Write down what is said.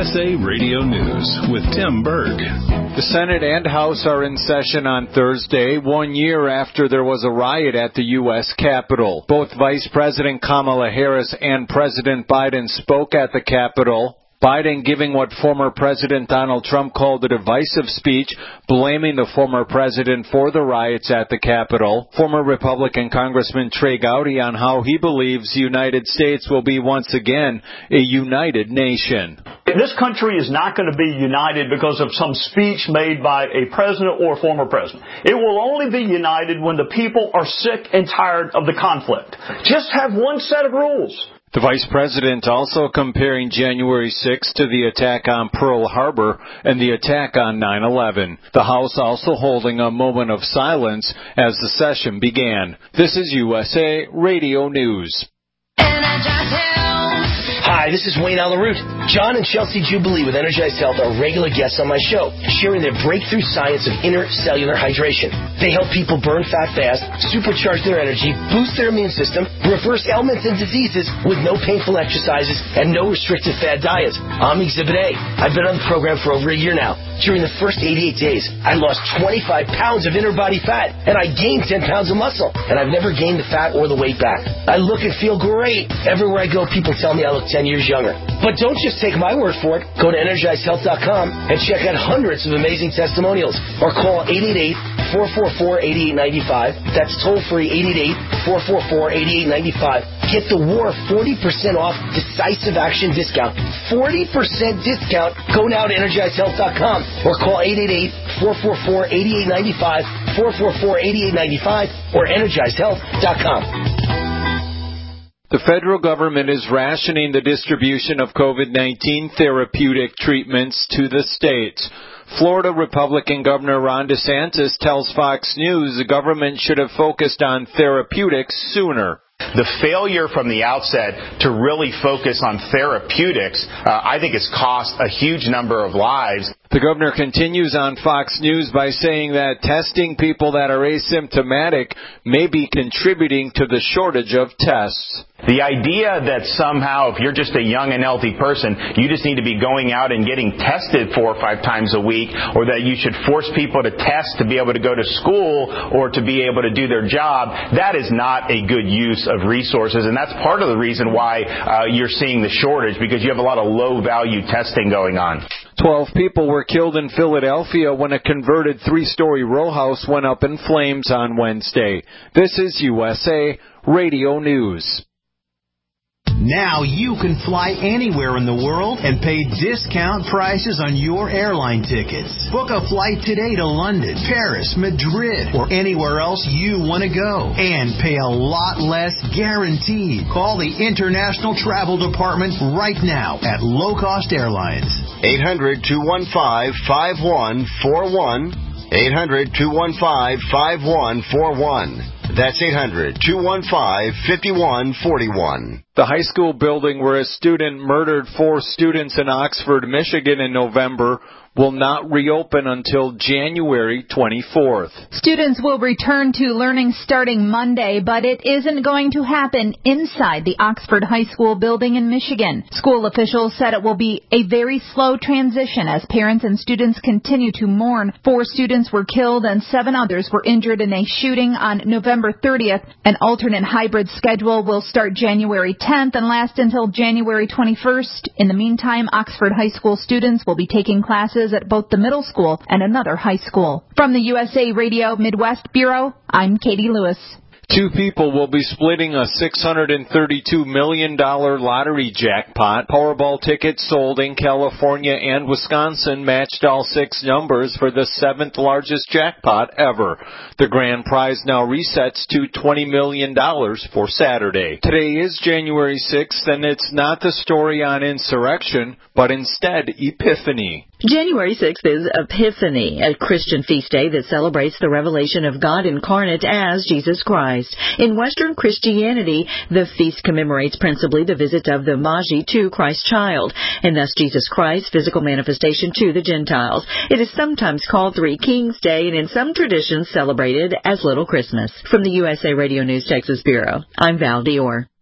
USA Radio News with Tim Berg. The Senate and House are in session on Thursday, 1 year after there was a riot at the U.S. Capitol. Both Vice President Kamala Harris and President Biden spoke at the Capitol. Biden giving what former President Donald Trump called a divisive speech, blaming the former president for the riots at the Capitol. Former Republican Congressman Trey Gowdy on how he believes the United States will be once again a united nation. This country is not going to be united because of some speech made by a president or a former president. It will only be united when the people are sick and tired of the conflict. Just have one set of rules. The Vice President also comparing January 6 to the attack on Pearl Harbor and the attack on 9/11. The House also holding a moment of silence as the session began. This is USA Radio News. Hi, this is Wayne Alaroot. John and Chelsea Jubilee with Energized Health are regular guests on my show, sharing their breakthrough science of intercellular hydration. They help people burn fat fast, supercharge their energy, boost their immune system, reverse ailments and diseases with no painful exercises and no restrictive fad diets. I'm Exhibit A. I've been on the program for over a year now. During the first 88 days, I lost 25 pounds of inner body fat, and I gained 10 pounds of muscle, and I've never gained the fat or the weight back. I look and feel great. Everywhere I go, people tell me I look 10 years younger. But don't just take my word for it. Go to EnergizedHealth.com and check out hundreds of amazing testimonials, or call 888-444-8895. That's toll-free 888-444-8895. Get the War 40% off decisive action discount. 40% discount. Go now to EnergizedHealth.com or call 888-444-8895, 444-8895, or EnergizedHealth.com. The federal government is rationing the distribution of COVID-19 therapeutic treatments to the states. Florida Republican Governor Ron DeSantis tells Fox News the government should have focused on therapeutics sooner. The failure from the outset to really focus on therapeutics, I think, has cost a huge number of lives. The governor continues on Fox News by saying that testing people that are asymptomatic may be contributing to the shortage of tests. The idea that somehow if you're just a young and healthy person, you just need to be going out and getting tested 4 or 5 times a week, or that you should force people to test to be able to go to school or to be able to do their job, that is not a good use of resources. And that's part of the reason why you're seeing the shortage, because you have a lot of low-value testing going on. 12 people were killed in Philadelphia when a converted 3-story row house went up in flames on Wednesday. This is USA Radio News. Now you can fly anywhere in the world and pay discount prices on your airline tickets. Book a flight today to London, Paris, Madrid, or anywhere else you want to go. And pay a lot less guaranteed. Call the International Travel Department right now at Low Cost Airlines. 800-215-5141. 800-215-5141. That's 800-215-5141. The high school building where a student murdered 4 students in Oxford, Michigan in November will not reopen until January 24th. Students will return to learning starting Monday, but it isn't going to happen inside the Oxford High School building in Michigan. School officials said it will be a very slow transition as parents and students continue to mourn. 4 students were killed and 7 others were injured in a shooting on November 30th. An alternate hybrid schedule will start January 10th and last until January 21st. In the meantime, Oxford High School students will be taking classes at both the middle school and another high school. From the USA Radio Midwest Bureau, I'm Katie Lewis. 2 people will be splitting a $632 million lottery jackpot. Powerball tickets sold in California and Wisconsin matched all 6 numbers for the 7th largest jackpot ever. The grand prize now resets to $20 million for Saturday. Today is January 6th, and it's not the story on insurrection, but instead Epiphany. January 6th is Epiphany, a Christian feast day that celebrates the revelation of God incarnate as Jesus Christ. In Western Christianity, the feast commemorates principally the visit of the Magi to Christ's child, and thus Jesus Christ's physical manifestation to the Gentiles. It is sometimes called Three Kings Day, and in some traditions celebrated as Little Christmas. From the USA Radio News Texas Bureau, I'm Val Dior.